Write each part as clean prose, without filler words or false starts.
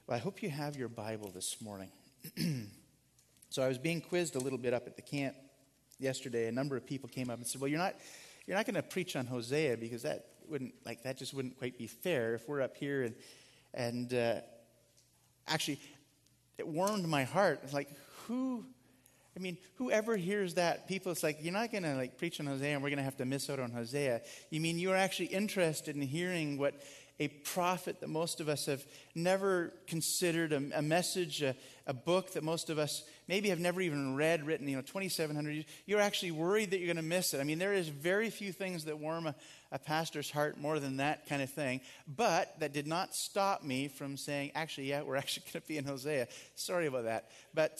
Well, I hope you have your Bible this morning. So I was being quizzed a little bit up at the camp yesterday. A number of people came up and said, "Well, you're not going to preach on Hosea because that just wouldn't quite be fair if we're up here and actually it warmed my heart. It's like whoever hears that, people, it's like, you're not going to preach on Hosea and we're going to have to miss out on Hosea. You mean you're actually interested in hearing what a prophet that most of us have never considered, a message, a book that most of us maybe have never even read, written, 2,700 years. You're actually worried that you're going to miss it. I mean, there is very few things that warm a pastor's heart more than that kind of thing. But that did not stop me from saying, we're actually going to be in Hosea. Sorry about that. But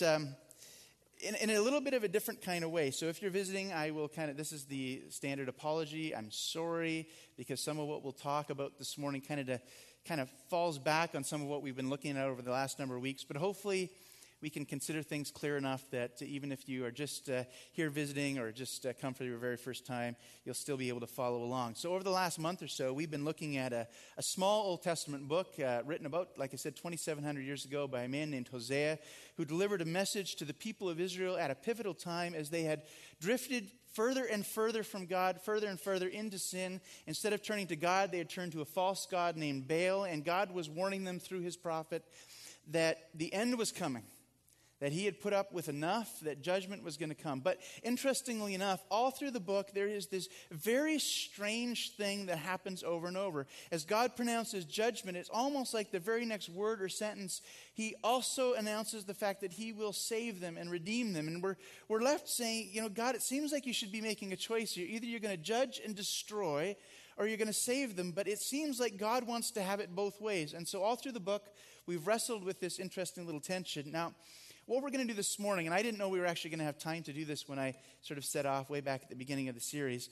in a little bit of a different kind of way. So if you're visiting, this is the standard apology. I'm sorry, because some of what we'll talk about this morning kind of falls back on some of what we've been looking at over the last number of weeks. But hopefully we can consider things clear enough that even if you are just here visiting or just come for your very first time, you'll still be able to follow along. So over the last month or so, we've been looking at a small Old Testament book written about, like I said, 2,700 years ago by a man named Hosea, who delivered a message to the people of Israel at a pivotal time as they had drifted further and further from God, further and further into sin. Instead of turning to God, they had turned to a false god named Baal, and God was warning them through his prophet that the end was coming, that he had put up with enough, that judgment was going to come. But interestingly enough, all through the book, there is this very strange thing that happens over and over. As God pronounces judgment, it's almost like the very next word or sentence, he also announces the fact that he will save them and redeem them. And we're left saying, God, it seems like you should be making a choice here. Either you're going to judge and destroy, or you're going to save them. But it seems like God wants to have it both ways. And so all through the book, we've wrestled with this interesting little tension. Now, what we're going to do this morning, and I didn't know we were actually going to have time to do this when I sort of set off way back at the beginning of the series,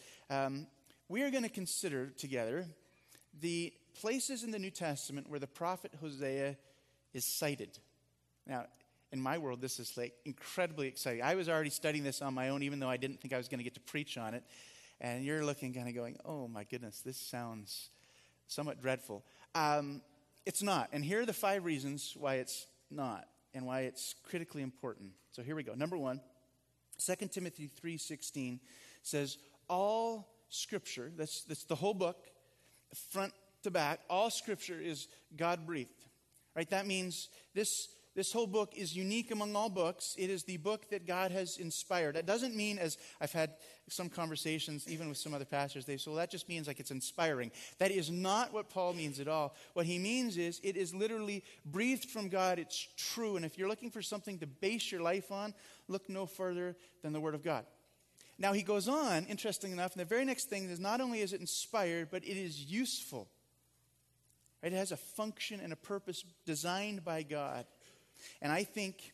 we are going to consider together the places in the New Testament where the prophet Hosea is cited. Now, in my world, this is incredibly exciting. I was already studying this on my own, even though I didn't think I was going to get to preach on it. And you're looking kind of going, oh my goodness, this sounds somewhat dreadful. It's not. And here are the 5 reasons why it's not, and why it's critically important. So here we go. Number 1, 2 Timothy 3:16 says, all Scripture, that's the whole book, front to back, all Scripture is God-breathed. Right? That means this whole book is unique among all books. It is the book that God has inspired. That doesn't mean, as I've had some conversations, even with some other pastors, they say, well, that just means it's inspiring. That is not what Paul means at all. What he means is it is literally breathed from God. It's true. And if you're looking for something to base your life on, look no further than the Word of God. Now he goes on, interesting enough, and the very next thing is not only is it inspired, but it is useful. Right? It has a function and a purpose designed by God. And I think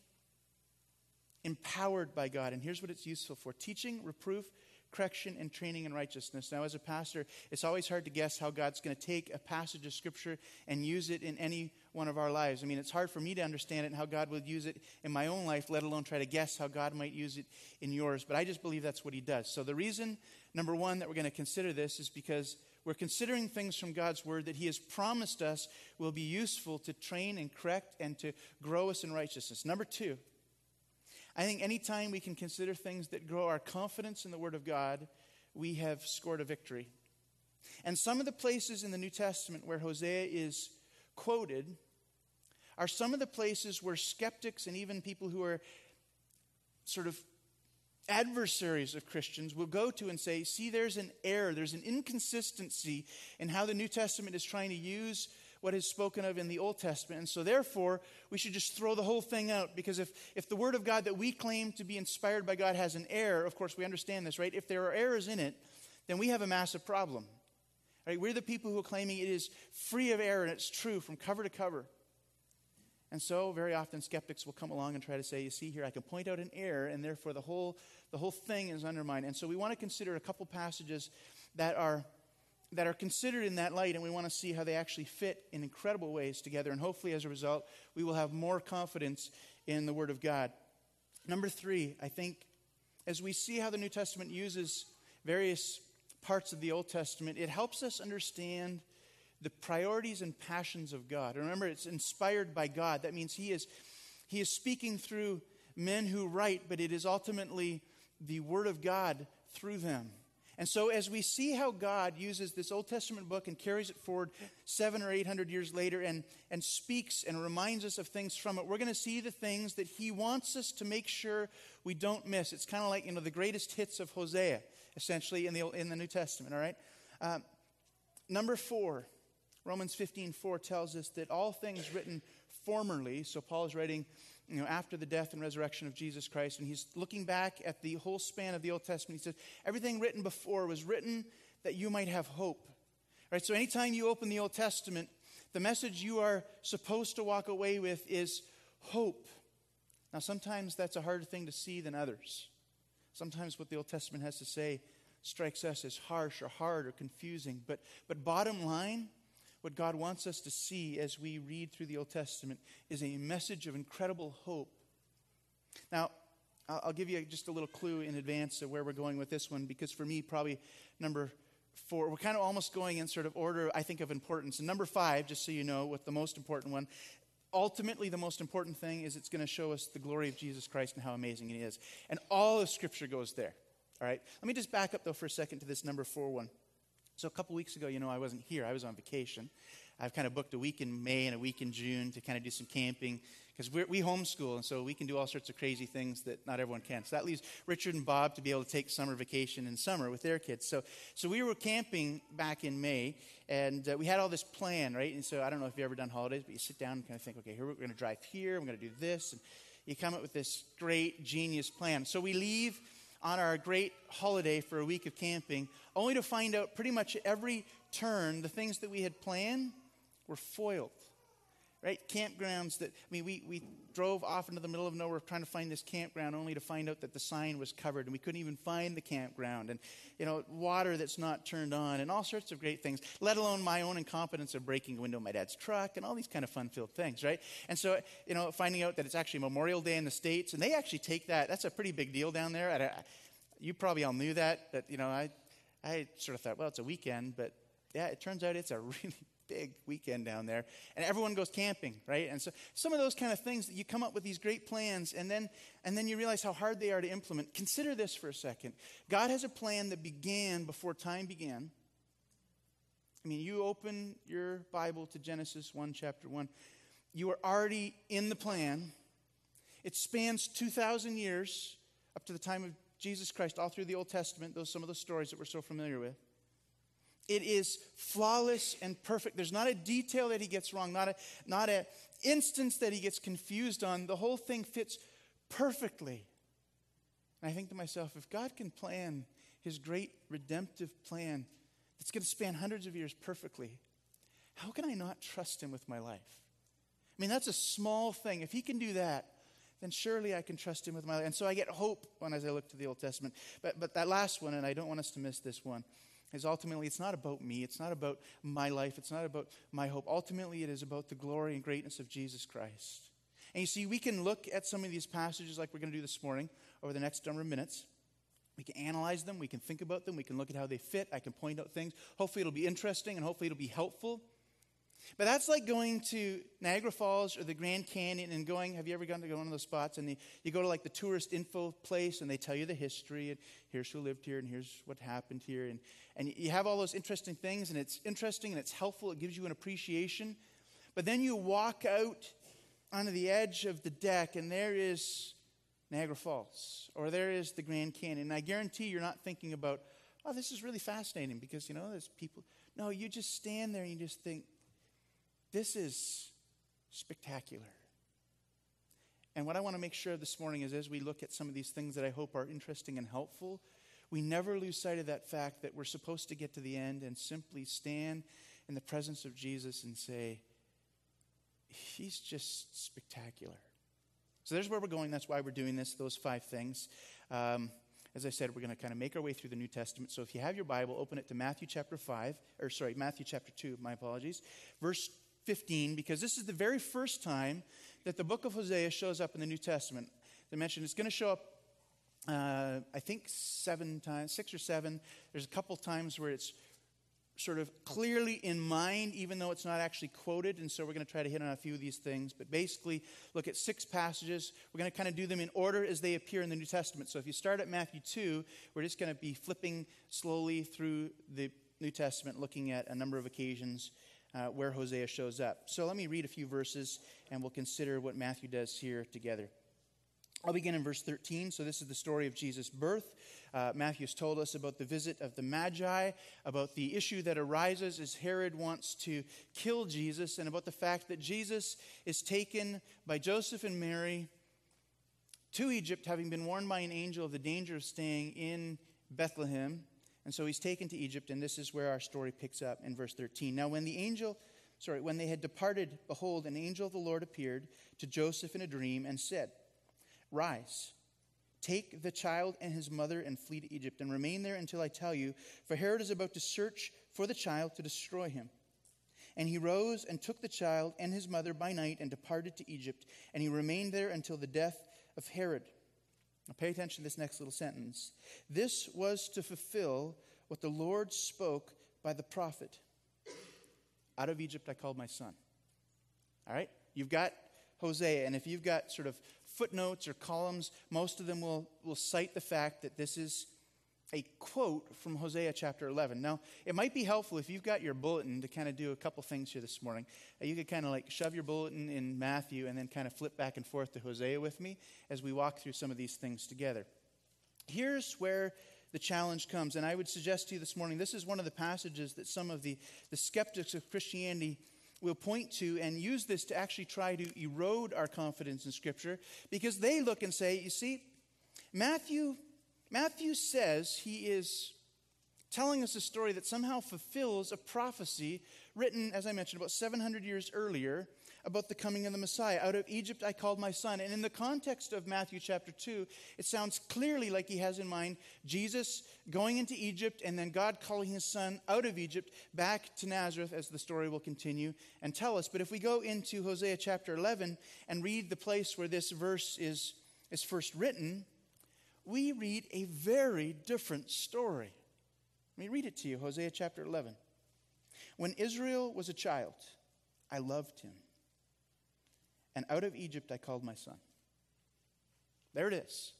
empowered by God. And here's what it's useful for: teaching, reproof, correction, and training in righteousness. Now, as a pastor, it's always hard to guess how God's going to take a passage of Scripture and use it in any one of our lives. I mean, it's hard for me to understand it and how God would use it in my own life, let alone try to guess how God might use it in yours. But I just believe that's what he does. So the reason, number 1, that we're going to consider this is because we're considering things from God's Word that he has promised us will be useful to train and correct and to grow us in righteousness. Number 2, I think anytime we can consider things that grow our confidence in the Word of God, we have scored a victory. And some of the places in the New Testament where Hosea is quoted are some of the places where skeptics and even people who are sort of adversaries of Christians will go to and say, see, there's an error, there's an inconsistency in how the New Testament is trying to use what is spoken of in the Old Testament. And so therefore, we should just throw the whole thing out, because if the Word of God that we claim to be inspired by God has an error, of course we understand this, right? If there are errors in it, then we have a massive problem. Right? We're the people who are claiming it is free of error and it's true from cover to cover. And so very often skeptics will come along and try to say, you see here, I can point out an error, and therefore the whole thing is undermined. And so we want to consider a couple passages that are considered in that light, and we want to see how they actually fit in incredible ways together. And hopefully as a result, we will have more confidence in the Word of God. Number 3, I think, as we see how the New Testament uses various parts of the Old Testament, it helps us understand the priorities and passions of God. Remember, it's inspired by God. That means he is speaking through men who write, but it is ultimately the Word of God through them. And so as we see how God uses this Old Testament book and carries it forward 700 or 800 years later and speaks and reminds us of things from it, we're going to see the things that he wants us to make sure we don't miss. It's kind of like, the greatest hits of Hosea, essentially, in the New Testament, all right? Number 4, Romans 15:4 tells us that all things written formerly, so Paul is writing after the death and resurrection of Jesus Christ, and he's looking back at the whole span of the Old Testament. He says, everything written before was written that you might have hope. Right? So anytime you open the Old Testament, the message you are supposed to walk away with is hope. Now, sometimes that's a harder thing to see than others. Sometimes what the Old Testament has to say strikes us as harsh or hard or confusing. But bottom line, what God wants us to see as we read through the Old Testament is a message of incredible hope. Now, I'll give you just a little clue in advance of where we're going with this one, because for me, probably number 4, we're kind of almost going in sort of order, I think, of importance. And number 5, just so you know, what the most important one, ultimately the most important thing is it's going to show us the glory of Jesus Christ and how amazing he is. And all of Scripture goes there. All right? Let me just back up, though, for a second to this number 4 one. So a couple weeks ago, I wasn't here. I was on vacation. I've kind of booked a week in May and a week in June to kind of do some camping, because we homeschool, and so we can do all sorts of crazy things that not everyone can. So that leaves Richard and Bob to be able to take summer vacation in summer with their kids. So we were camping back in May, and we had all this plan, right? And so I don't know if you've ever done holidays, but you sit down and kind of think, okay, here we're going to drive here, we're going to do this, and you come up with this great, genius plan. So we leave on our great holiday for a week of camping, only to find out pretty much every turn, the things that we had planned were foiled. Right? Campgrounds that, we drove off into the middle of nowhere trying to find this campground, only to find out that the sign was covered and we couldn't even find the campground, and, water that's not turned on, and all sorts of great things, let alone my own incompetence of breaking a window of my dad's truck and all these kind of fun-filled things, right? And so, finding out that it's actually Memorial Day in the States, and they actually take that's a pretty big deal down there. You probably all knew that, but, I sort of thought, well, it's a weekend, but yeah, it turns out it's a really big weekend down there, and everyone goes camping, right? And so some of those kind of things that you come up with these great plans, and then you realize how hard they are to implement. Consider this for a second. God has a plan that began before time began. You open your Bible to Genesis 1, chapter 1. You are already in the plan. It spans 2,000 years up to the time of Jesus Christ, all through the Old Testament, some of those stories that we're so familiar with. It is flawless and perfect. There's not a detail that he gets wrong, not a instance that he gets confused on. The whole thing fits perfectly. And I think to myself, if God can plan his great redemptive plan that's going to span hundreds of years perfectly, how can I not trust him with my life? That's a small thing. If he can do that, then surely I can trust him with my life. And so I get hope as I look to the Old Testament. But that last one, and I don't want us to miss this one, is ultimately, it's not about me. It's not about my life. It's not about my hope. Ultimately, it is about the glory and greatness of Jesus Christ. And you see, we can look at some of these passages like we're going to do this morning over the next number of minutes. We can analyze them. We can think about them. We can look at how they fit. I can point out things. Hopefully, it'll be interesting, and hopefully, it'll be helpful. But that's like going to Niagara Falls or the Grand Canyon and have you ever gone to one of those spots, and you go to like the tourist info place, and they tell you the history, and here's who lived here, and here's what happened here, and you have all those interesting things, and it's interesting, and it's helpful, it gives you an appreciation. But then you walk out onto the edge of the deck, and there is Niagara Falls, or there is the Grand Canyon, and I guarantee you're not thinking about, oh, this is really fascinating, because, there's people. No, you just stand there, and you just think, this is spectacular. And what I want to make sure this morning is, as we look at some of these things that I hope are interesting and helpful, we never lose sight of that fact that we're supposed to get to the end and simply stand in the presence of Jesus and say, he's just spectacular. So there's where we're going. That's why we're doing this, those 5 things. As I said, we're going to kind of make our way through the New Testament. So if you have your Bible, open it to Matthew chapter 2, my apologies. Verse 15, because this is the very first time that the book of Hosea shows up in the New Testament. As I mentioned, it's going to show up, I think 6 or 7. There's a couple times where it's sort of clearly in mind, even though it's not actually quoted. And so we're going to try to hit on a few of these things. But basically, look at 6 passages. We're going to kind of do them in order as they appear in the New Testament. So if you start at Matthew 2, we're just going to be flipping slowly through the New Testament, looking at a number of occasions where Hosea shows up. So let me read a few verses, and we'll consider what Matthew does here together. I'll begin in verse 13. So this is the story of Jesus' birth. Matthew's told us about the visit of the Magi, about the issue that arises as Herod wants to kill Jesus, and about the fact that Jesus is taken by Joseph and Mary to Egypt, having been warned by an angel of the danger of staying in Bethlehem. And so he's taken to Egypt, and this is where our story picks up in verse 13. Now when they had departed, behold, an angel of the Lord appeared to Joseph in a dream and said, "Rise, take the child and his mother and flee to Egypt, and remain there until I tell you, for Herod is about to search for the child to destroy him." And he rose and took the child and his mother by night and departed to Egypt, and he remained there until the death of Herod. Now pay attention to this next little sentence. This was to fulfill what the Lord spoke by the prophet. "Out of Egypt I called my son." All right? You've got Hosea, and if you've got sort of footnotes or columns, most of them will cite the fact that this is a quote from Hosea chapter 11. Now, it might be helpful if you've got your bulletin to kind of do a couple things here this morning. You could kind of like shove your bulletin in Matthew and then kind of flip back and forth to Hosea with me as we walk through some of these things together. Here's where the challenge comes, and I would suggest to you this morning, this is one of the passages that some of the skeptics of Christianity will point to and use this to actually try to erode our confidence in Scripture, because they look and say, you see, Matthew says he is telling us a story that somehow fulfills a prophecy written, as I mentioned, about 700 years earlier about the coming of the Messiah. "Out of Egypt I called my son." And in the context of Matthew chapter 2, it sounds clearly like he has in mind Jesus going into Egypt and then God calling his son out of Egypt back to Nazareth, as the story will continue and tell us. But if we go into Hosea chapter 11 and read the place where this verse is first written, we read a very different story. Let me read it to you, Hosea chapter 11. "When Israel was a child, I loved him. And out of Egypt I called my son." There it is.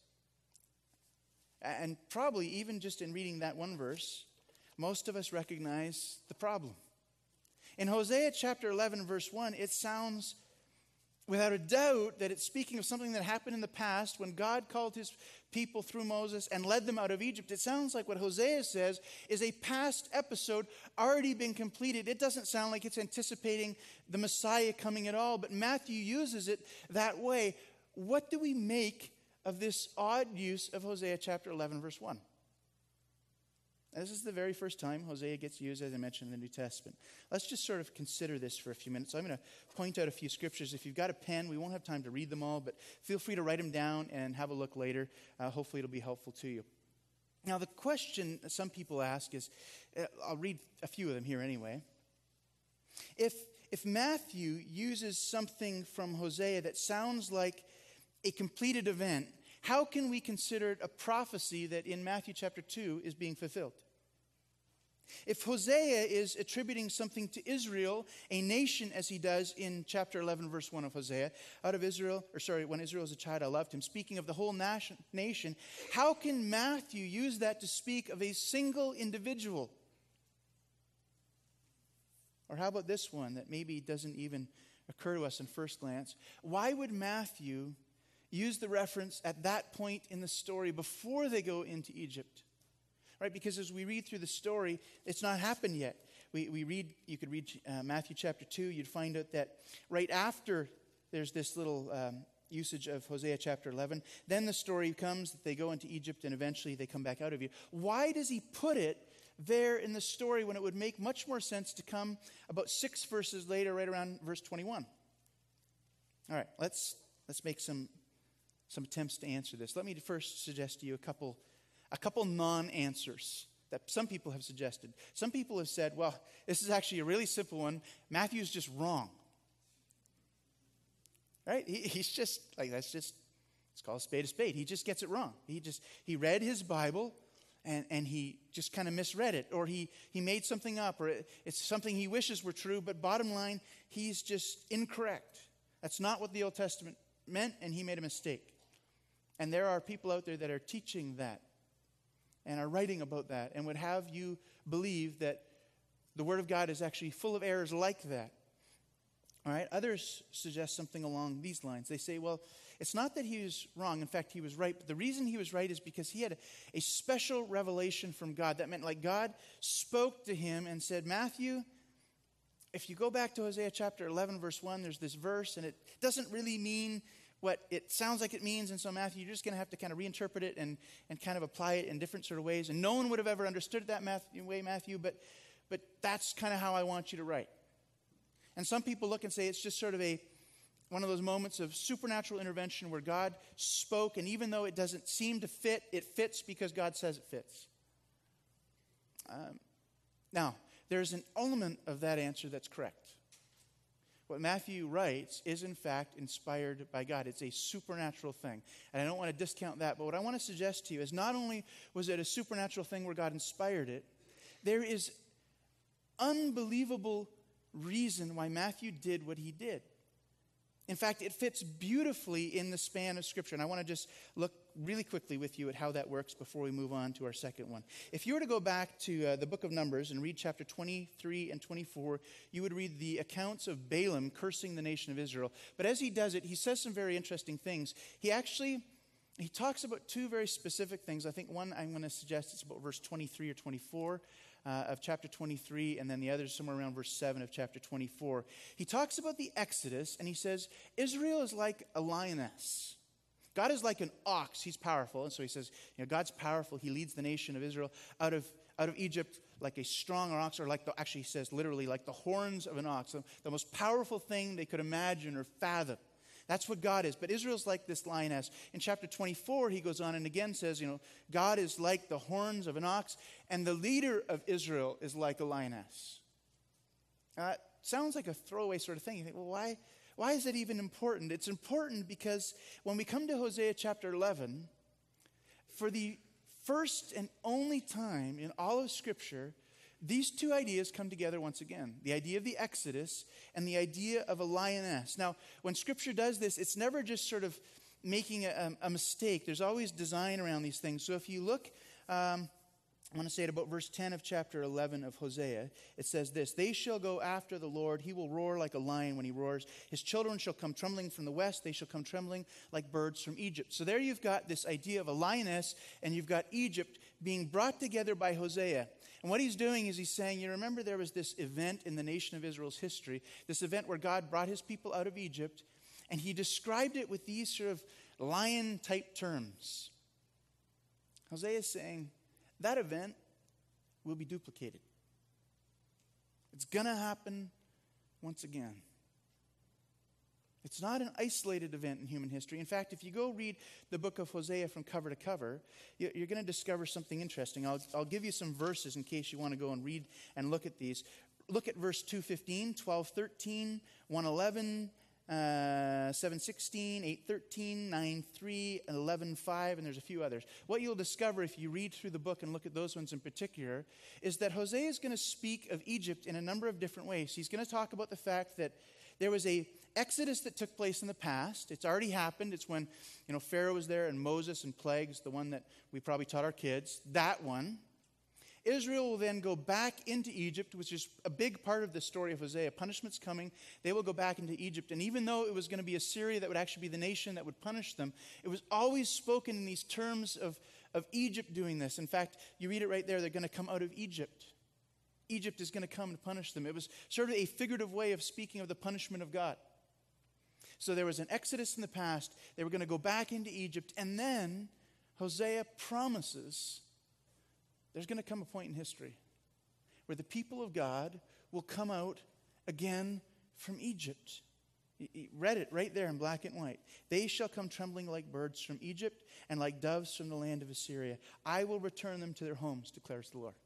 And probably even just in reading that one verse, most of us recognize the problem. In Hosea chapter 11, verse 1, it sounds without a doubt that it's speaking of something that happened in the past when God called his people through Moses and led them out of Egypt. It sounds like what Hosea says is a past episode already been completed. It doesn't sound like it's anticipating the Messiah coming at all, but Matthew uses it that way. What do we make of this odd use of Hosea chapter 11, verse 1? This is the very first time Hosea gets used, as I mentioned, in the New Testament. Let's just sort of consider this for a few minutes. So I'm going to point out a few scriptures. If you've got a pen, we won't have time to read them all, but feel free to write them down and have a look later. Hopefully it'll be helpful to you. Now, the question some people ask is, I'll read a few of them here anyway. If Matthew uses something from Hosea that sounds like a completed event, how can we consider it a prophecy that in Matthew chapter 2 is being fulfilled? If Hosea is attributing something to Israel, a nation, as he does in chapter 11, verse 1 of Hosea, when Israel was a child, I loved him, speaking of the whole nation, how can Matthew use that to speak of a single individual? Or how about this one that maybe doesn't even occur to us in first glance? Why would Matthew use the reference at that point in the story before they go into Egypt? Right? Because as we read through the story, it's not happened yet. You could read Matthew chapter 2, you'd find out that right after there's this little usage of Hosea chapter 11, then the story comes that they go into Egypt and eventually they come back out of Egypt. Why does he put it there in the story when it would make much more sense to come about 6 verses later, right around verse 21? All right, let's make some attempts to answer this. Let me first suggest to you a couple non-answers that some people have suggested. Some people have said, well, this is actually a really simple one. Matthew's just wrong. Right? He's just, like, let's call a spade a spade. He just gets it wrong. He read his Bible and he just kind of misread it, or he made something up, or it's something he wishes were true, but bottom line, he's just incorrect. That's not what the Old Testament meant, and he made a mistake. And there are people out there that are teaching that and are writing about that and would have you believe that the Word of God is actually full of errors like that. All right? Others suggest something along these lines. They say, well, it's not that he was wrong. In fact, he was right. But the reason he was right is because he had a special revelation from God. That meant like God spoke to him and said, Matthew, if you go back to Hosea chapter 11, verse 1, there's this verse, and it doesn't really mean what it sounds like it means. And so, Matthew, you're just going to have to kind of reinterpret it and kind of apply it in different sort of ways. And no one would have ever understood it that way, Matthew, but that's kind of how I want you to write. And some people look and say it's just sort of one of those moments of supernatural intervention where God spoke, and even though it doesn't seem to fit, it fits because God says it fits. Now, there's an element of that answer that's correct. What Matthew writes is, in fact, inspired by God. It's a supernatural thing. And I don't want to discount that, but what I want to suggest to you is not only was it a supernatural thing where God inspired it, there is unbelievable reason why Matthew did what he did. In fact, it fits beautifully in the span of Scripture. And I want to just look really quickly with you at how that works before we move on to our second one. If you were to go back to the book of Numbers and read chapter 23 and 24, you would read the accounts of Balaam cursing the nation of Israel. But as he does it, he says some very interesting things. He talks about two very specific things. I think one I'm going to suggest is about verse 23 or 24. Of chapter 23, and then the other is somewhere around verse 7 of chapter 24. He talks about the Exodus, and he says, Israel is like a lioness. God is like an ox. He's powerful. And so he says, God's powerful. He leads the nation of Israel out of Egypt like a strong ox, or actually he says literally like the horns of an ox, the most powerful thing they could imagine or fathom. That's what God is. But Israel's like this lioness. In chapter 24, he goes on and again says, God is like the horns of an ox, and the leader of Israel is like a lioness. Sounds like a throwaway sort of thing. You think, well, why is it even important? It's important because when we come to Hosea chapter 11, for the first and only time in all of Scripture, these two ideas come together once again. The idea of the Exodus and the idea of a lioness. Now, when Scripture does this, it's never just sort of making a mistake. There's always design around these things. So if you look, I want to say it about verse 10 of chapter 11 of Hosea. It says this, They shall go after the Lord. He will roar like a lion when he roars. His children shall come trembling from the west. They shall come trembling like birds from Egypt. So there you've got this idea of a lioness, and you've got Egypt being brought together by Hosea. And what he's doing is he's saying, you remember there was this event in the nation of Israel's history, this event where God brought his people out of Egypt, and he described it with these sort of lion-type terms. Hosea is saying, that event will be duplicated. It's going to happen once again. It's not an isolated event in human history. In fact, if you go read the book of Hosea from cover to cover, you're going to discover something interesting. I'll give you some verses in case you want to go and read and look at these. Look at verse 2:15, 12:13, 1:11, 7:16, 8:13, 9:3, and 11:5, and there's a few others. What you'll discover if you read through the book and look at those ones in particular is that Hosea is going to speak of Egypt in a number of different ways. He's going to talk about the fact that there was a Exodus that took place in the past. It's already happened. It's when, Pharaoh was there and Moses and plagues, the one that we probably taught our kids, that one. Israel will then go back into Egypt, which is a big part of the story of Hosea. Punishment's coming. They will go back into Egypt. And even though it was going to be Assyria that would actually be the nation that would punish them, it was always spoken in these terms of Egypt doing this. In fact, you read it right there. They're going to come out of Egypt. Egypt is going to come and punish them. It was sort of a figurative way of speaking of the punishment of God. So there was an exodus in the past. They were going to go back into Egypt. And then Hosea promises there's going to come a point in history where the people of God will come out again from Egypt. He read it right there in black and white. They shall come trembling like birds from Egypt and like doves from the land of Assyria. I will return them to their homes, declares the Lord.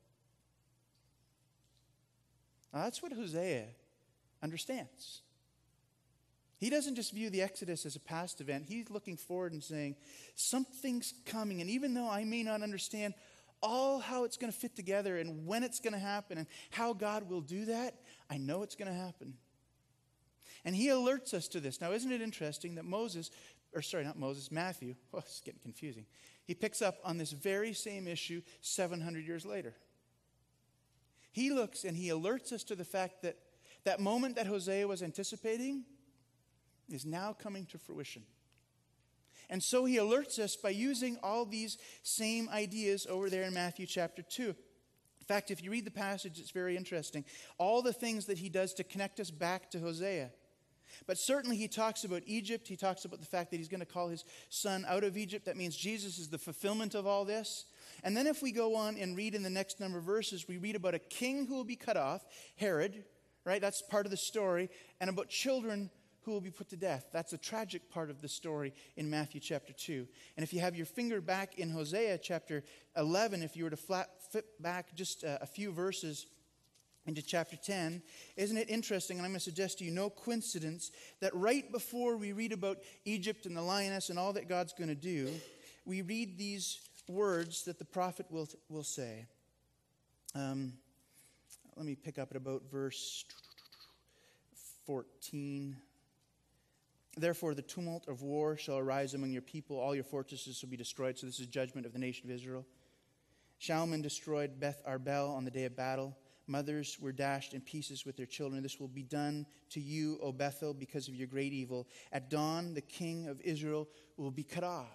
Now that's what Hosea understands. He doesn't just view the Exodus as a past event. He's looking forward and saying, something's coming. And even though I may not understand all how it's going to fit together and when it's going to happen and how God will do that, I know it's going to happen. And he alerts us to this. Now, isn't it interesting that Matthew, it's getting confusing. He picks up on this very same issue 700 years later. He looks and he alerts us to the fact that that moment that Hosea was anticipating is now coming to fruition. And so he alerts us by using all these same ideas over there in Matthew chapter 2. In fact, if you read the passage, it's very interesting. All the things that he does to connect us back to Hosea. But certainly he talks about Egypt. He talks about the fact that he's going to call his son out of Egypt. That means Jesus is the fulfillment of all this. And then if we go on and read in the next number of verses, we read about a king who will be cut off, Herod, right? That's part of the story. And about children who will be put to death. That's a tragic part of the story in Matthew chapter 2. And if you have your finger back in Hosea chapter 11, if you were to flip back just a few verses into chapter 10, isn't it interesting, and I'm going to suggest to you, no coincidence, that right before we read about Egypt and the lioness and all that God's going to do, we read these words that the prophet will say. Let me pick up at about verse 14. Therefore, the tumult of war shall arise among your people. All your fortresses shall be destroyed. So this is judgment of the nation of Israel. Shalman destroyed Beth Arbel on the day of battle. Mothers were dashed in pieces with their children. This will be done to you, O Bethel, because of your great evil. At dawn, the king of Israel will be cut off.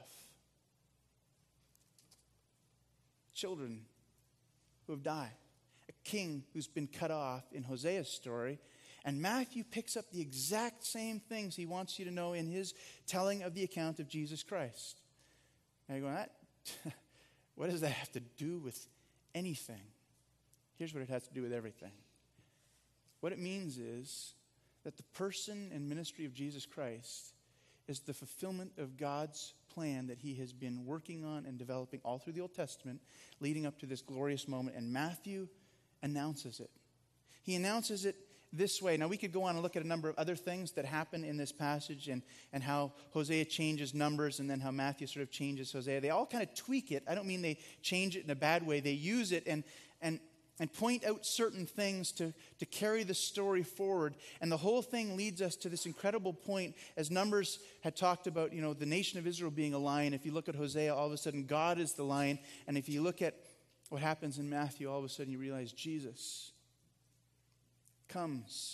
Children who have died. A king who's been cut off in Hosea's story. And Matthew picks up the exact same things he wants you to know in his telling of the account of Jesus Christ. Now you're going, what does that have to do with anything? Here's what it has to do with everything. What it means is that the person and ministry of Jesus Christ is the fulfillment of God's plan that he has been working on and developing all through the Old Testament, leading up to this glorious moment. And Matthew announces it. He announces it this way. Now, we could go on and look at a number of other things that happen in this passage and how Hosea changes numbers and then how Matthew sort of changes Hosea. They all kind of tweak it. I don't mean they change it in a bad way. They use it and point out certain things to carry the story forward. And the whole thing leads us to this incredible point, as Numbers had talked about, the nation of Israel being a lion. If you look at Hosea, all of a sudden God is the lion. And if you look at what happens in Matthew, all of a sudden you realize Jesus comes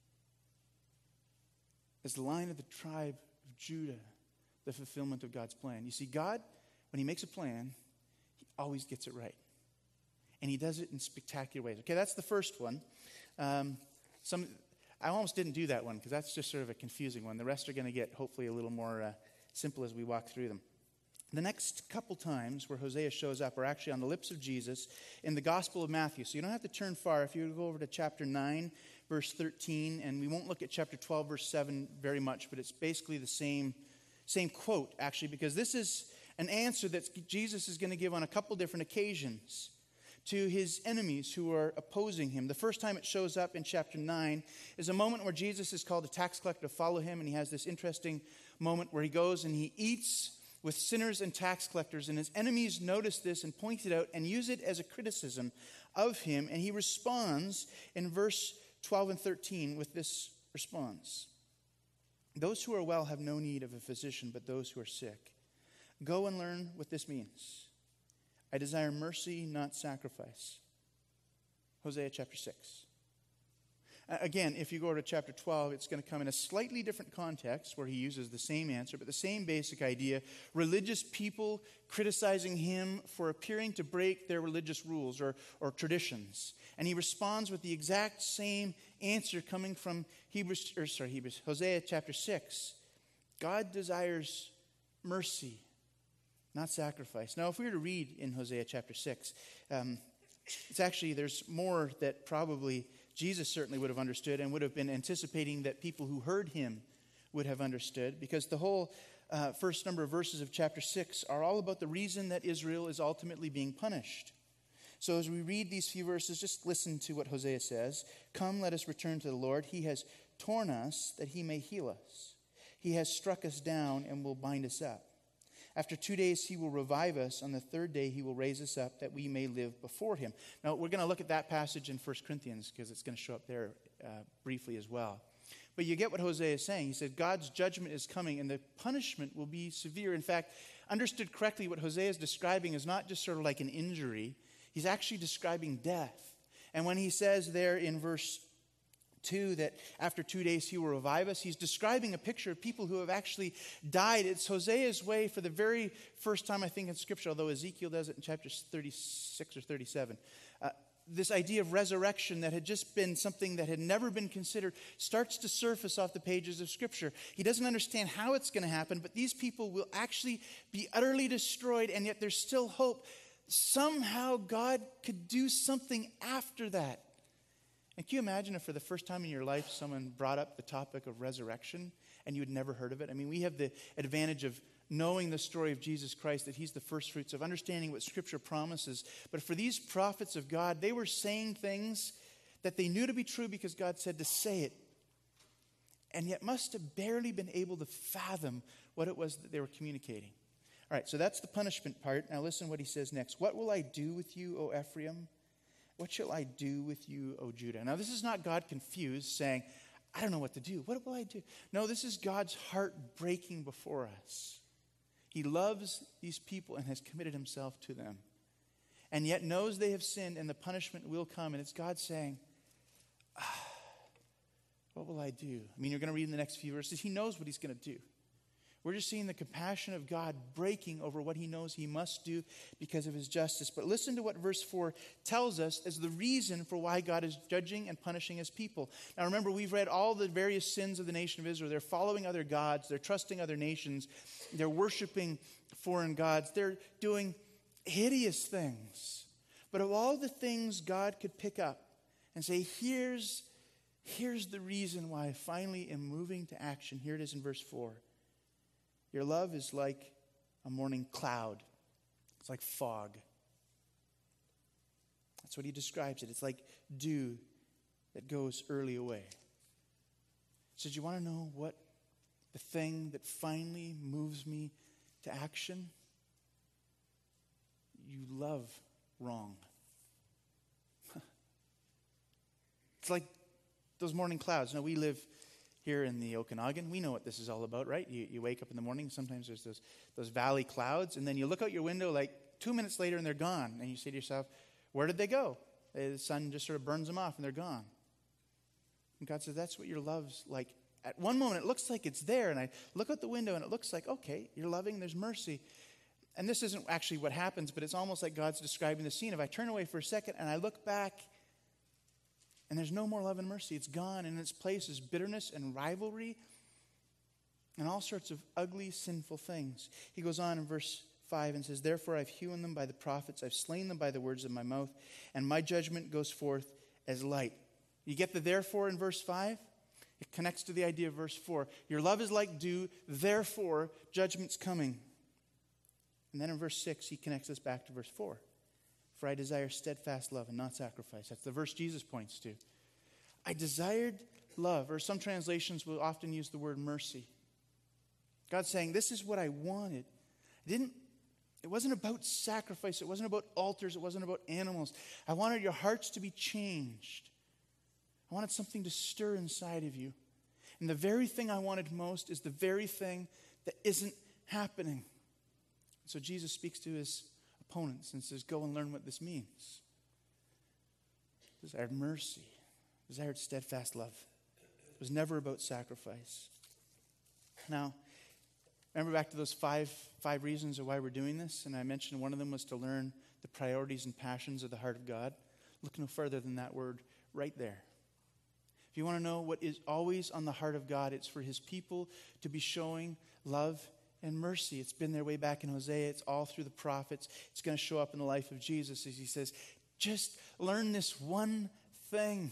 as the Lion of the tribe of Judah, the fulfillment of God's plan. You see, God, when he makes a plan, he always gets it right. And he does it in spectacular ways. Okay, that's the first one. I almost didn't do that one because that's just sort of a confusing one. The rest are going to get hopefully a little more simple as we walk through them. The next couple times where Hosea shows up are actually on the lips of Jesus in the Gospel of Matthew. So you don't have to turn far. If you go over to chapter 9, verse 13, and we won't look at chapter 12, verse 7 very much, but it's basically the same quote, actually, because this is an answer that Jesus is going to give on a couple different occasions to his enemies who are opposing him. The first time it shows up in chapter 9 is a moment where Jesus is called a tax collector to follow him, and he has this interesting moment where he goes and he eats with sinners and tax collectors, and his enemies notice this and point it out and use it as a criticism of him, and he responds in verse 12 and 13 with this response. Those who are well have no need of a physician, but those who are sick. Go and learn what this means. I desire mercy, not sacrifice. Hosea chapter 6. Again, if you go to chapter 12, it's going to come in a slightly different context where he uses the same answer, but the same basic idea. Religious people criticizing him for appearing to break their religious rules or traditions. And he responds with the exact same answer coming from Hosea chapter 6. God desires mercy, not sacrifice. Now, if we were to read in Hosea chapter 6, it's actually, there's more that probably Jesus certainly would have understood and would have been anticipating that people who heard him would have understood, because the whole first number of verses of chapter 6 are all about the reason that Israel is ultimately being punished. So as we read these few verses, just listen to what Hosea says. Come, let us return to the Lord. He has torn us that he may heal us. He has struck us down and will bind us up. After 2 days he will revive us. On the third day he will raise us up that we may live before him. Now we're going to look at that passage in 1 Corinthians because it's going to show up there briefly as well. But you get what Hosea is saying. He said God's judgment is coming and the punishment will be severe. In fact, understood correctly, what Hosea is describing is not just sort of like an injury. He's actually describing death. And when he says there in verse 2 that after 2 days he will revive us, he's describing a picture of people who have actually died. It's Hosea's way for the very first time, I think, in Scripture, although Ezekiel does it in chapters 36 or 37. This idea of resurrection that had just been something that had never been considered starts to surface off the pages of Scripture. He doesn't understand how it's going to happen, but these people will actually be utterly destroyed, and yet there's still hope. Somehow God could do something after that. And can you imagine if for the first time in your life someone brought up the topic of resurrection and you had never heard of it? I mean, we have the advantage of knowing the story of Jesus Christ, that he's the first fruits, of understanding what Scripture promises. But for these prophets of God, they were saying things that they knew to be true because God said to say it, and yet must have barely been able to fathom what it was that they were communicating. All right, so that's the punishment part. Now listen what he says next. What will I do with you, O Ephraim? What shall I do with you, O Judah? Now this is not God confused, saying, I don't know what to do. What will I do? No, this is God's heart breaking before us. He loves these people and has committed himself to them. And yet knows they have sinned and the punishment will come. And it's God saying, what will I do? I mean, you're going to read in the next few verses. He knows what he's going to do. We're just seeing the compassion of God breaking over what he knows he must do because of his justice. But listen to what verse 4 tells us as the reason for why God is judging and punishing his people. Now remember, we've read all the various sins of the nation of Israel. They're following other gods. They're trusting other nations. They're worshiping foreign gods. They're doing hideous things. But of all the things God could pick up and say, here's the reason why I finally am moving to action. Here it is in verse 4. Your love is like a morning cloud. It's like fog. That's what he describes it. It's like dew that goes early away. He says, you want to know what the thing that finally moves me to action? You love wrong. It's like those morning clouds. Now, we live here in the Okanagan. We know what this is all about, right? You wake up in the morning, sometimes there's those valley clouds, and then you look out your window like 2 minutes later and they're gone. And you say to yourself, where did they go? The sun just sort of burns them off and they're gone. And God says, that's what your love's like. At one moment, it looks like it's there, and I look out the window and it looks like, okay, you're loving, there's mercy. And this isn't actually what happens, but it's almost like God's describing the scene. If I turn away for a second and I look back, and there's no more love and mercy. It's gone. And in its place is bitterness and rivalry and all sorts of ugly, sinful things. He goes on in verse 5 and says, therefore I've hewn them by the prophets. I've slain them by the words of my mouth. And my judgment goes forth as light. You get the therefore in verse 5? It connects to the idea of verse 4. Your love is like dew. Therefore, judgment's coming. And then in verse 6, he connects us back to verse 4. For I desire steadfast love and not sacrifice. That's the verse Jesus points to. I desired love, or some translations will often use the word mercy. God's saying, this is what I wanted. It wasn't about sacrifice. It wasn't about altars. It wasn't about animals. I wanted your hearts to be changed. I wanted something to stir inside of you. And the very thing I wanted most is the very thing that isn't happening. So Jesus speaks to his opponents and says, go and learn what this means. Desired mercy, desired steadfast love. It was never about sacrifice. Now, remember back to those five reasons of why we're doing this? And I mentioned one of them was to learn the priorities and passions of the heart of God. Look no further than that word right there. If you want to know what is always on the heart of God, it's for his people to be showing love and mercy. It's been there way back in Hosea. It's all through the prophets. It's going to show up in the life of Jesus as he says, just learn this one thing.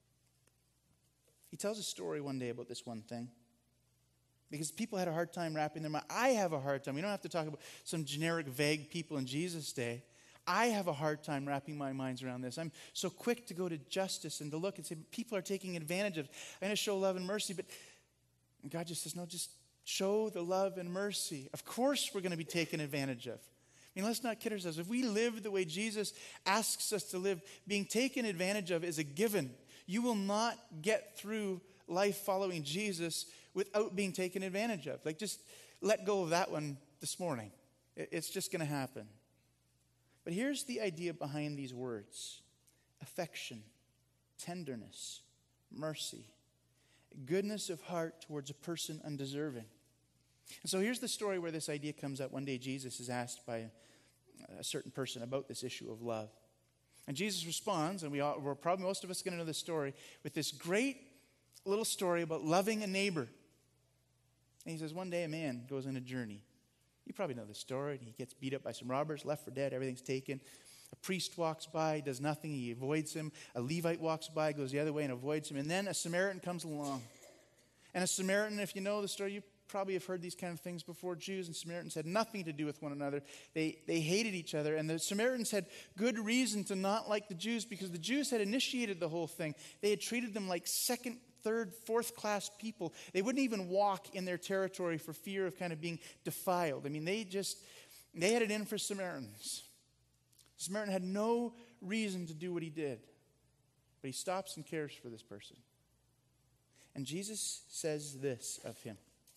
He tells a story one day about this one thing. Because people had a hard time wrapping their mind. I have a hard time. We don't have to talk about some generic, vague people in Jesus' day. I have a hard time wrapping my minds around this. I'm so quick to go to justice and to look and say, people are taking advantage of it. I'm going to show love and mercy. But God just says, no, just show the love and mercy. Of course we're going to be taken advantage of. I mean, let's not kid ourselves. If we live the way Jesus asks us to live, being taken advantage of is a given. You will not get through life following Jesus without being taken advantage of. Like, just let go of that one this morning. It's just going to happen. But here's the idea behind these words: affection, tenderness, mercy, goodness of heart towards a person undeserving. And so here's the story where this idea comes up. One day Jesus is asked by a certain person about this issue of love. And Jesus responds, and we're probably most of us going to know this story, with this great little story about loving a neighbor. And he says, one day a man goes on a journey. You probably know the story. He gets beat up by some robbers, left for dead, everything's taken. A priest walks by, does nothing, he avoids him. A Levite walks by, goes the other way and avoids him. And then a Samaritan comes along. And a Samaritan, if you know the story, you probably have heard these kind of things before. Jews and Samaritans had nothing to do with one another. They hated each other. And the Samaritans had good reason to not like the Jews because the Jews had initiated the whole thing. They had treated them like second, third, fourth class people. They wouldn't even walk in their territory for fear of kind of being defiled. I mean, they had it in for Samaritans. The Samaritan had no reason to do what he did. But he stops and cares for this person. And Jesus says this of him.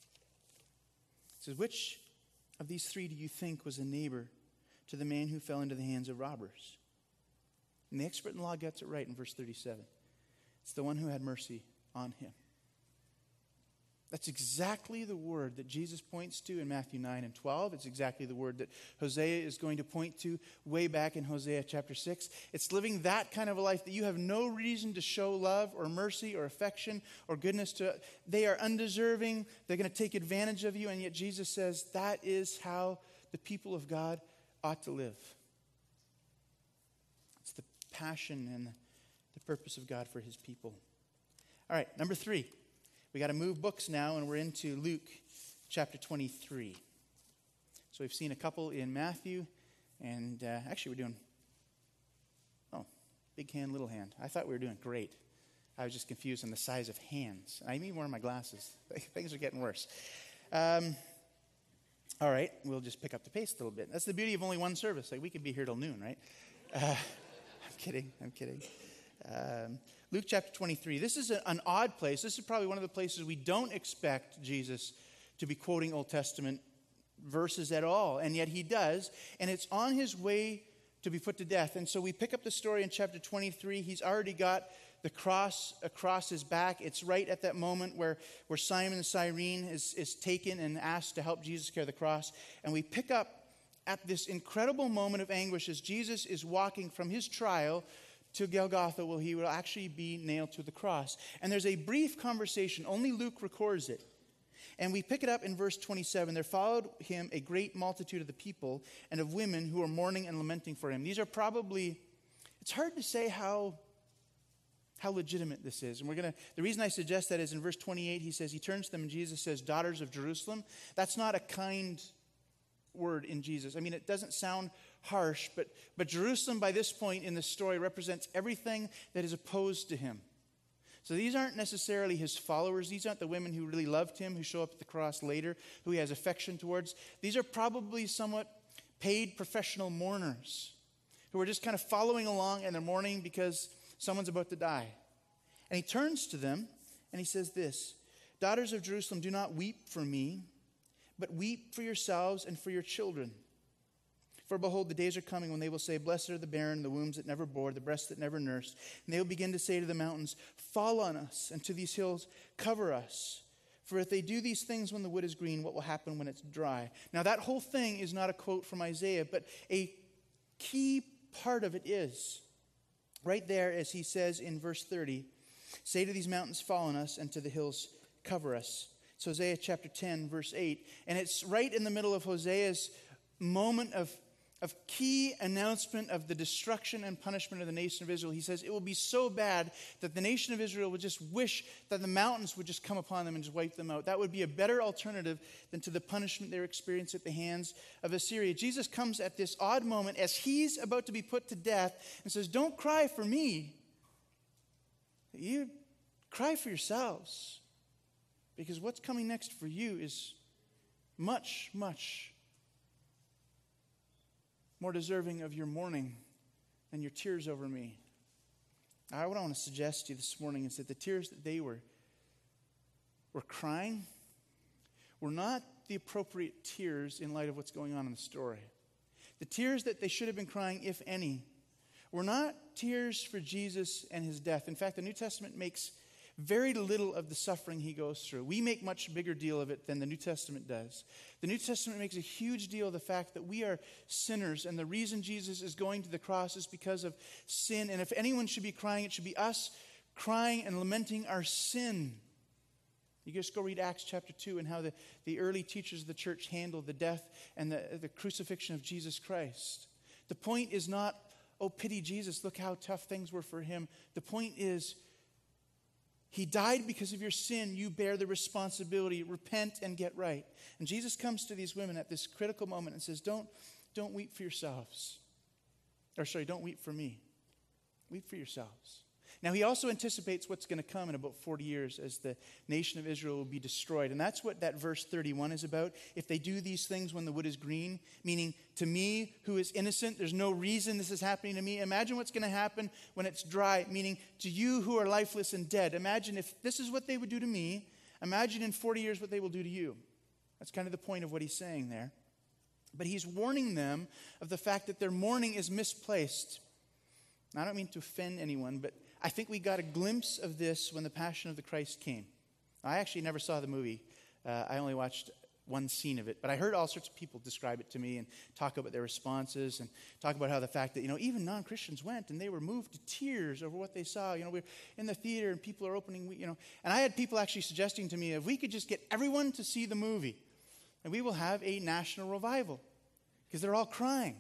He says, which of these three do you think was a neighbor to the man who fell into the hands of robbers? And the expert in law gets it right in verse 37. It's the one who had mercy on him. That's exactly the word that Jesus points to in Matthew 9 and 12. It's exactly the word that Hosea is going to point to way back in Hosea chapter 6. It's living that kind of a life that you have no reason to show love or mercy or affection or goodness to. They are undeserving. They're going to take advantage of you. And yet Jesus says that is how the people of God ought to live. It's the passion and the purpose of God for his people. All right, number 3. We got to move books now, and we're into Luke chapter 23. So we've seen a couple in Matthew, and actually we're doing, big hand, little hand. I thought we were doing great. I was just confused on the size of hands. I need more of my glasses. Things are getting worse. All right, we'll just pick up the pace a little bit. That's the beauty of only one service. Like, we could be here till noon, right? I'm kidding. Luke chapter 23. This is an odd place. This is probably one of the places we don't expect Jesus to be quoting Old Testament verses at all. And yet he does. And it's on his way to be put to death. And so we pick up the story in chapter 23. He's already got the cross across his back. It's right at that moment where Simon the Cyrene is taken and asked to help Jesus carry the cross. And we pick up at this incredible moment of anguish as Jesus is walking from his trial to Golgotha, where he will actually be nailed to the cross. And there's a brief conversation. Only Luke records it. And we pick it up in verse 27. There followed him a great multitude of the people and of women who were mourning and lamenting for him. These are probably, it's hard to say how legitimate this is. And the reason I suggest that is in verse 28, he turns to them and Jesus says, daughters of Jerusalem. That's not a kind word in Jesus. I mean, it doesn't sound harsh, but Jerusalem by this point in the story represents everything that is opposed to him. So these aren't necessarily his followers. These aren't the women who really loved him, who show up at the cross later, who he has affection towards. These are probably somewhat paid professional mourners who are just kind of following along and they're mourning because someone's about to die. And he turns to them and he says this, daughters of Jerusalem, do not weep for me, but weep for yourselves and for your children. For behold, the days are coming when they will say, blessed are the barren, the wombs that never bore, the breasts that never nursed. And they will begin to say to the mountains, fall on us, and to these hills, cover us. For if they do these things when the wood is green, what will happen when it's dry? Now that whole thing is not a quote from Isaiah, but a key part of it is. Right there, as he says in verse 30, say to these mountains, fall on us, and to the hills, cover us. It's Hosea chapter 10, verse 8. And it's right in the middle of Hosea's moment of key announcement of the destruction and punishment of the nation of Israel. He says it will be so bad that the nation of Israel would just wish that the mountains would just come upon them and just wipe them out. That would be a better alternative than to the punishment they're experiencing at the hands of Assyria. Jesus comes at this odd moment as he's about to be put to death and says, don't cry for me. You cry for yourselves. Because what's coming next for you is much, much more deserving of your mourning than your tears over me. What I want to suggest to you this morning is that the tears that they were crying were not the appropriate tears in light of what's going on in the story. The tears that they should have been crying, if any, were not tears for Jesus and his death. In fact, the New Testament makes very little of the suffering he goes through. We make much bigger deal of it than the New Testament does. The New Testament makes a huge deal of the fact that we are sinners, and the reason Jesus is going to the cross is because of sin. And if anyone should be crying, it should be us crying and lamenting our sin. You just go read Acts chapter 2 and how the early teachers of the church handled the death and the crucifixion of Jesus Christ. The point is not, oh, pity Jesus, look how tough things were for him. The point is, he died because of your sin. You bear the responsibility. Repent and get right. And Jesus comes to these women at this critical moment and says, don't weep for yourselves. Don't weep for me. Weep for yourselves. Now, he also anticipates what's going to come in about 40 years as the nation of Israel will be destroyed. And that's what that verse 31 is about. If they do these things when the wood is green, meaning to me who is innocent, there's no reason this is happening to me. Imagine what's going to happen when it's dry, meaning to you who are lifeless and dead. Imagine if this is what they would do to me. Imagine in 40 years what they will do to you. That's kind of the point of what he's saying there. But he's warning them of the fact that their mourning is misplaced. I don't mean to offend anyone, but I think we got a glimpse of this when the Passion of the Christ came. I actually never saw the movie. I only watched one scene of it. But I heard all sorts of people describe it to me and talk about their responses and talk about how the fact that, even non-Christians went and they were moved to tears over what they saw. We're in the theater and people are opening, And I had people actually suggesting to me, if we could just get everyone to see the movie, and we will have a national revival because they're all crying.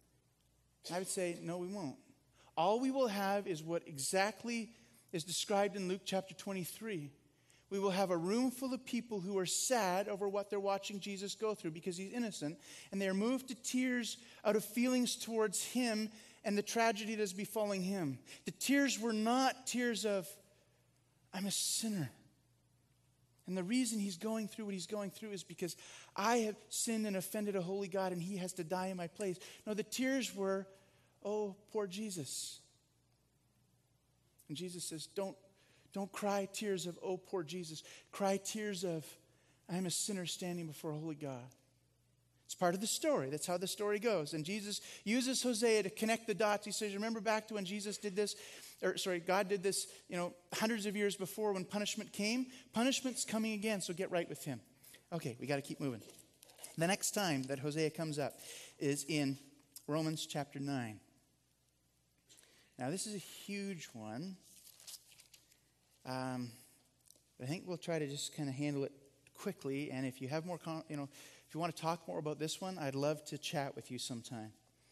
I would say, no, we won't. All we will have is what exactly is described in Luke chapter 23. We will have a room full of people who are sad over what they're watching Jesus go through because he's innocent, and they are moved to tears out of feelings towards him and the tragedy that is befalling him. The tears were not tears of, I'm a sinner. And the reason he's going through what he's going through is because I have sinned and offended a holy God, and he has to die in my place. No, the tears were, oh, poor Jesus. And Jesus says, don't cry tears of, oh, poor Jesus. Cry tears of, I am a sinner standing before a holy God. It's part of the story. That's how the story goes. And Jesus uses Hosea to connect the dots. He says, remember back to when Jesus did this, God did this, hundreds of years before when punishment came? Punishment's coming again, so get right with him. Okay, we got to keep moving. The next time that Hosea comes up is in Romans chapter 9. Now, this is a huge one. I think we'll try to just kind of handle it quickly. And if you have more, if you want to talk more about this one, I'd love to chat with you sometime.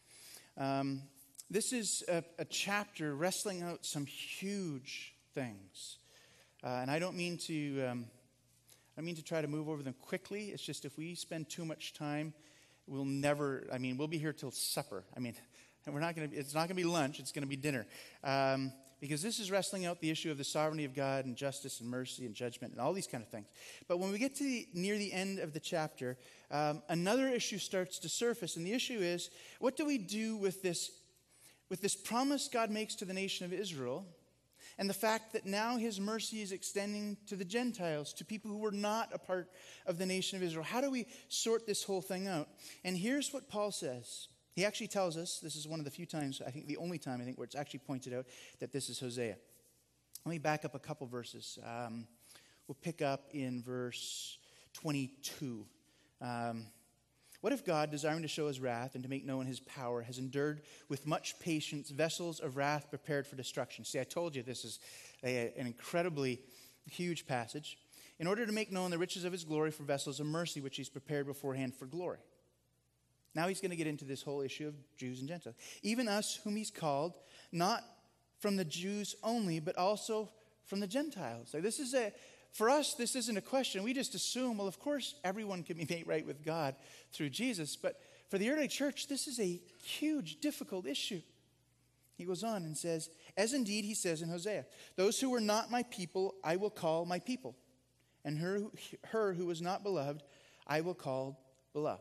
This is a chapter wrestling out some huge things. And I don't mean to try to move over them quickly. It's just if we spend too much time, we'll be here till supper. And it's not going to be lunch, it's going to be dinner. Because this is wrestling out the issue of the sovereignty of God and justice and mercy and judgment and all these kind of things. But when we get to near the end of the chapter, another issue starts to surface. And the issue is, what do we do with this promise God makes to the nation of Israel, and the fact that now his mercy is extending to the Gentiles, to people who were not a part of the nation of Israel? How do we sort this whole thing out? And here's what Paul says. He actually tells us, this is one of the few times, I think the only time, where it's actually pointed out that this is Hosea. Let me back up a couple verses. We'll pick up in verse 22. What if God, desiring to show his wrath and to make known his power, has endured with much patience vessels of wrath prepared for destruction? See, I told you this is an incredibly huge passage. In order to make known the riches of his glory for vessels of mercy, which he's prepared beforehand for glory. Now he's going to get into this whole issue of Jews and Gentiles. Even us whom he's called, not from the Jews only, but also from the Gentiles. For us, this isn't a question. We just assume, well, of course, everyone can be made right with God through Jesus. But for the early church, this is a huge, difficult issue. He goes on and says, as indeed he says in Hosea, those who were not my people, I will call my people. and her who was not beloved, I will call beloved.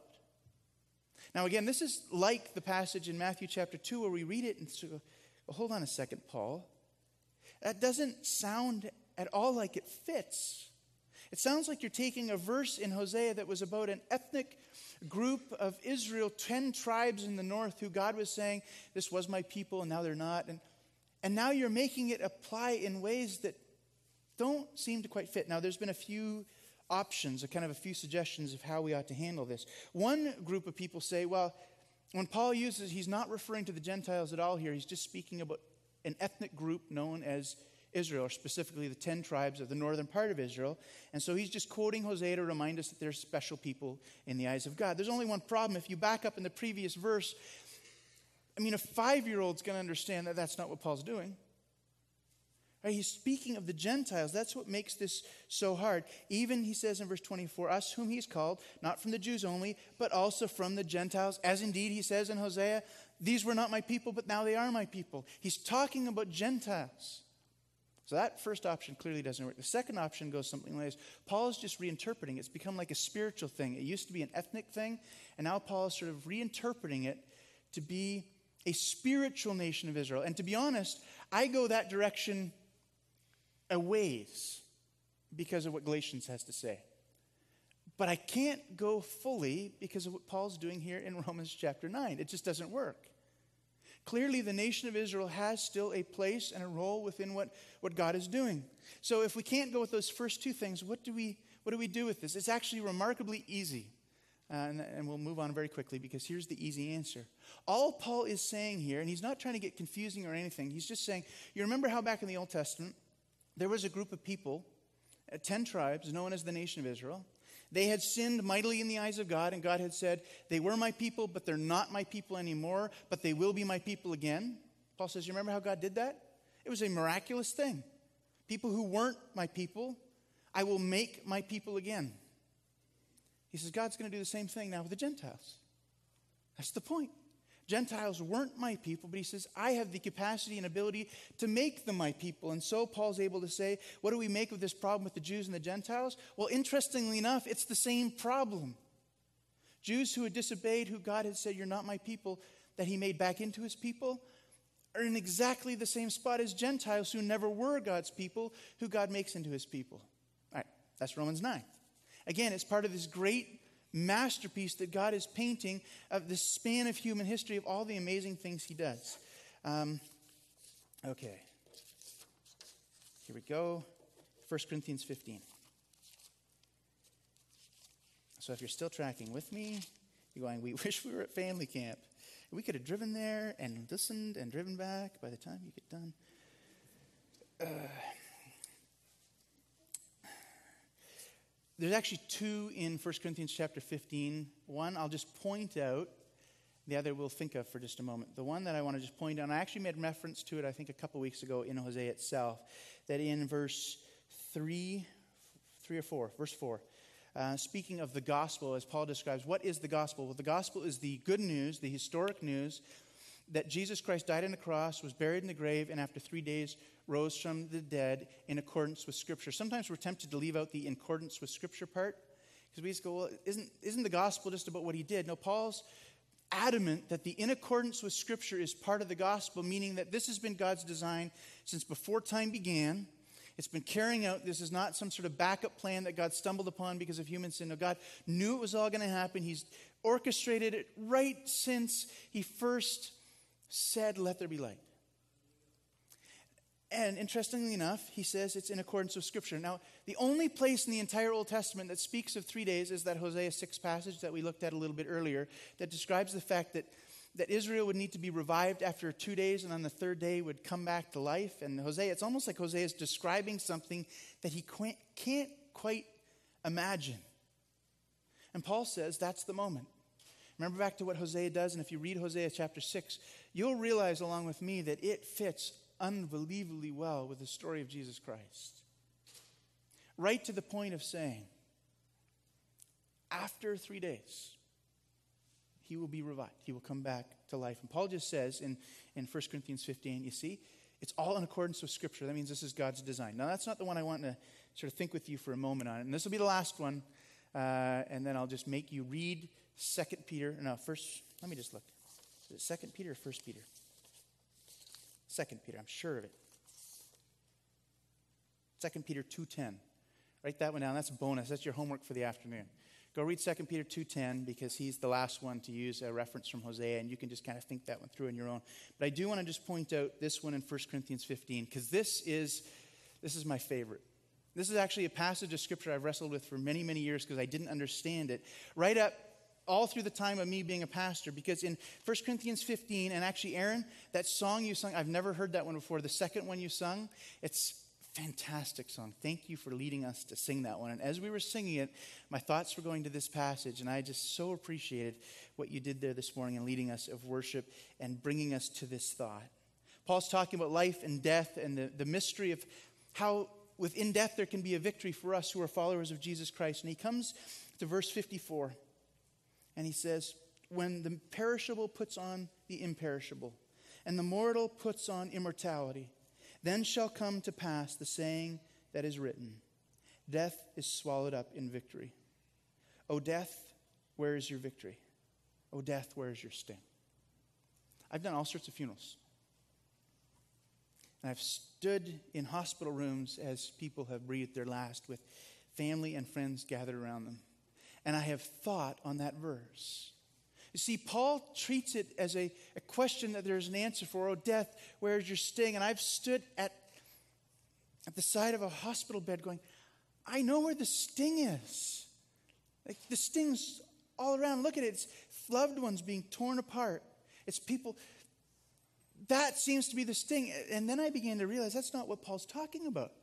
Now again, this is like the passage in Matthew chapter 2 where we read it and so, hold on a second, Paul. That doesn't sound at all like it fits. It sounds like you're taking a verse in Hosea that was about an ethnic group of Israel, 10 tribes in the north, who God was saying, this was my people, and now they're not. And now you're making it apply in ways that don't seem to quite fit. Now, there's been a few options, a few suggestions of how we ought to handle this. One group of people say, well, when Paul uses, he's not referring to the Gentiles at all here. He's just speaking about an ethnic group known as Israel, or specifically the 10 tribes of the northern part of Israel. And so he's just quoting Hosea to remind us that they're special people in the eyes of God. There's only one problem. If you back up in the previous verse, a 5-year-old's going to understand that that's not what Paul's doing. Right? He's speaking of the Gentiles. That's what makes this so hard. Even, he says in verse 24, us whom he's called, not from the Jews only, but also from the Gentiles. As indeed he says in Hosea, these were not my people, but now they are my people. He's talking about Gentiles. So that first option clearly doesn't work. The second option goes something like this. Paul is just reinterpreting it. It's become like a spiritual thing. It used to be an ethnic thing, and now Paul is sort of reinterpreting it to be a spiritual nation of Israel. And to be honest, I go that direction a ways because of what Galatians has to say. But I can't go fully because of what Paul's doing here in Romans chapter 9. It just doesn't work. Clearly, the nation of Israel has still a place and a role within what God is doing. So if we can't go with those first two things, what do we do with this? It's actually remarkably easy. And we'll move on very quickly because here's the easy answer. All Paul is saying here, and he's not trying to get confusing or anything, he's just saying, you remember how back in the Old Testament, there was a group of people, 10 tribes, known as the nation of Israel. They had sinned mightily in the eyes of God, and God had said, they were my people, but they're not my people anymore, but they will be my people again. Paul says, you remember how God did that? It was a miraculous thing. People who weren't my people, I will make my people again. He says, God's going to do the same thing now with the Gentiles. That's the point. Gentiles weren't my people, but he says, I have the capacity and ability to make them my people. And so Paul's able to say, what do we make of this problem with the Jews and the Gentiles? Well, interestingly enough, it's the same problem. Jews who had disobeyed, who God had said, you're not my people, that he made back into his people, are in exactly the same spot as Gentiles who never were God's people, who God makes into his people. All right, that's Romans 9. Again, it's part of this great masterpiece that God is painting of the span of human history of all the amazing things he does. Okay. Here we go. 1 Corinthians 15. So if you're still tracking with me, you're going, we wish we were at family camp. We could have driven there and listened and driven back by the time you get done. There's actually two in 1 Corinthians chapter 15. One I'll just point out. The other we'll think of for just a moment. The one that I want to just point out, and I actually made reference to it, I think, a couple weeks ago in Hosea itself, that in verse 3 or 4, verse 4, speaking of the gospel, as Paul describes, what is the gospel? Well, the gospel is the good news, the historic news, that Jesus Christ died on the cross, was buried in the grave, and after 3 days rose from the dead in accordance with Scripture. Sometimes we're tempted to leave out the in accordance with Scripture part, because we just go, well, isn't the gospel just about what he did? No, Paul's adamant that the in accordance with Scripture is part of the gospel, meaning that this has been God's design since before time began. It's been carrying out. This is not some sort of backup plan that God stumbled upon because of human sin. No, God knew it was all going to happen. He's orchestrated it right since he first said, let there be light. And interestingly enough, he says it's in accordance with Scripture. Now, the only place in the entire Old Testament that speaks of 3 days is that Hosea 6 passage that we looked at a little bit earlier that describes the fact that Israel would need to be revived after 2 days and on the third day would come back to life. And Hosea, it's almost like Hosea is describing something that he can't quite imagine. And Paul says that's the moment. Remember back to what Hosea does, and if you read Hosea chapter 6, you'll realize along with me that it fits unbelievably well with the story of Jesus Christ. Right to the point of saying, after 3 days, he will be revived. He will come back to life. And Paul just says in 1 Corinthians 15, you see, it's all in accordance with Scripture. That means this is God's design. Now, that's not the one I want sort of think with you for a moment on it. And this will be the last one. And then I'll just make you read 2 Peter. No, first, let me just look. Is it 2 Peter or 1 Peter? 2 Peter, I'm sure of it. 2 Peter 2:10. Write that one down. That's a bonus. That's your homework for the afternoon. Go read 2 Peter 2:10 because he's the last one to use a reference from Hosea, and you can just kind of think that one through on your own. But I do want to just point out this one in 1 Corinthians 15 because this is my favorite. This is actually a passage of Scripture I've wrestled with for many, many years because I didn't understand it. Right up all through the time of me being a pastor, because in 1 Corinthians 15, and actually, Aaron, that song you sung, I've never heard that one before. The second one you sung, it's fantastic song. Thank you for leading us to sing that one. And as we were singing it, my thoughts were going to this passage, and I just so appreciated what you did there this morning in leading us of worship and bringing us to this thought. Paul's talking about life and death and the mystery of how within death there can be a victory for us who are followers of Jesus Christ. And he comes to verse 54, and he says, when the perishable puts on the imperishable, and the mortal puts on immortality, then shall come to pass the saying that is written, death is swallowed up in victory. O death, where is your victory? O death, where is your sting? I've done all sorts of funerals. And I've stood in hospital rooms as people have breathed their last with family and friends gathered around them. And I have thought on that verse. You see, Paul treats it as a question that there's an answer for. Oh, death, where is your sting? And I've stood at the side of a hospital bed going, I know where the sting is. Like, the sting's all around. Look at it. It's loved ones being torn apart. It's people. That seems to be the sting. And then I began to realize that's not what Paul's talking about.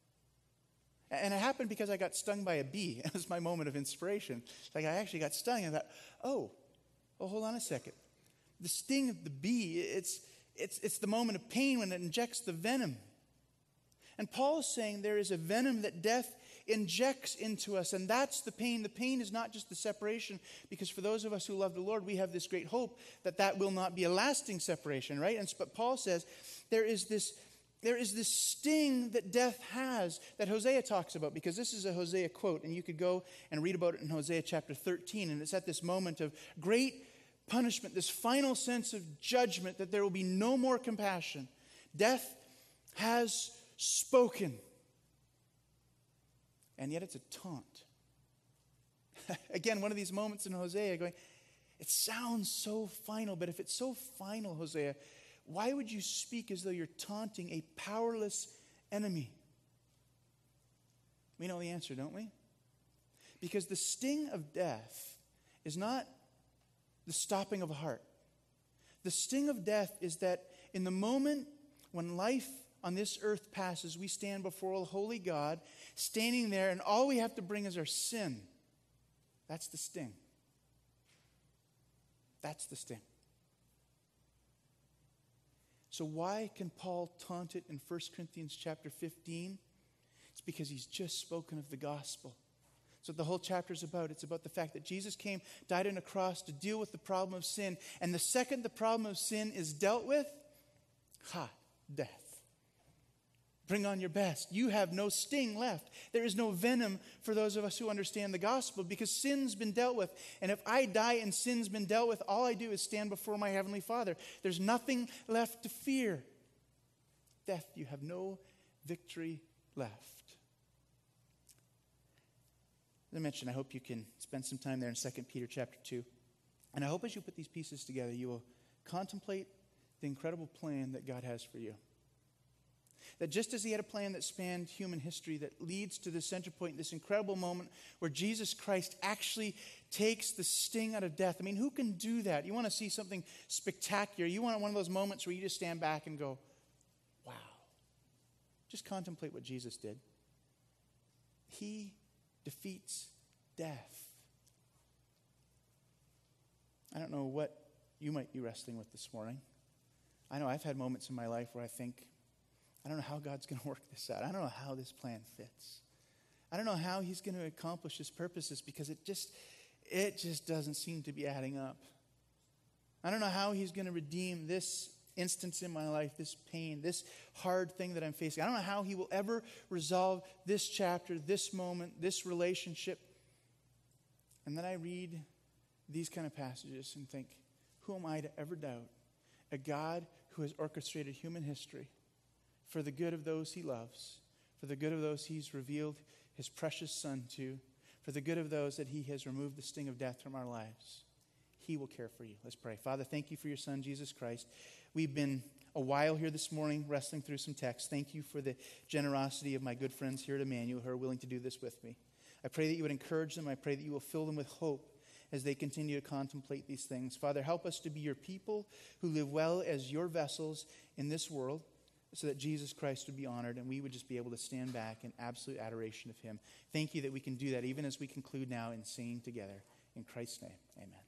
And it happened because I got stung by a bee. It was my moment of inspiration. Like, I actually got stung and I thought, oh, hold on a second. The sting of the bee, it's the moment of pain when it injects the venom. And Paul is saying there is a venom that death injects into us, and that's the pain. The pain is not just the separation, because for those of us who love the Lord, we have this great hope that will not be a lasting separation, right? But Paul says there is this sting that death has that Hosea talks about, because this is a Hosea quote, and you could go and read about it in Hosea chapter 13, and it's at this moment of great punishment, this final sense of judgment, that there will be no more compassion. Death has spoken. And yet it's a taunt. Again, one of these moments in Hosea going, it sounds so final, but if it's so final, Hosea, why would you speak as though you're taunting a powerless enemy? We know the answer, don't we? Because the sting of death is not the stopping of a heart. The sting of death is that in the moment when life on this earth passes, we stand before a holy God, standing there, and all we have to bring is our sin. That's the sting. That's the sting. So why can Paul taunt it in 1 Corinthians chapter 15? It's because he's just spoken of the gospel. That's what the whole chapter is about. It's about the fact that Jesus came, died on a cross to deal with the problem of sin. And the second the problem of sin is dealt with, death. Bring on your best. You have no sting left. There is no venom for those of us who understand the gospel, because sin's been dealt with. And if I die and sin's been dealt with, all I do is stand before my heavenly Father. There's nothing left to fear. Death, you have no victory left. As I mentioned, I hope you can spend some time there in 2 Peter chapter 2. And I hope as you put these pieces together, you will contemplate the incredible plan that God has for you. That just as he had a plan that spanned human history that leads to the center point, this incredible moment where Jesus Christ actually takes the sting out of death. I mean, who can do that? You want to see something spectacular. You want one of those moments where you just stand back and go, wow. Just contemplate what Jesus did. He defeats death. I don't know what you might be wrestling with this morning. I know I've had moments in my life where I think, I don't know how God's going to work this out. I don't know how this plan fits. I don't know how he's going to accomplish his purposes, because it just doesn't seem to be adding up. I don't know how he's going to redeem this instance in my life, this pain, this hard thing that I'm facing. I don't know how he will ever resolve this chapter, this moment, this relationship. And then I read these kind of passages and think, who am I to ever doubt a God who has orchestrated human history for the good of those he loves, for the good of those he's revealed his precious Son to, for the good of those that he has removed the sting of death from our lives. He will care for you. Let's pray. Father, thank you for your Son, Jesus Christ. We've been a while here this morning wrestling through some texts. Thank you for the generosity of my good friends here at Emmanuel who are willing to do this with me. I pray that you would encourage them. I pray that you will fill them with hope as they continue to contemplate these things. Father, help us to be your people who live well as your vessels in this world so that Jesus Christ would be honored and we would just be able to stand back in absolute adoration of him. Thank you that we can do that even as we conclude now in singing together. In Christ's name, amen.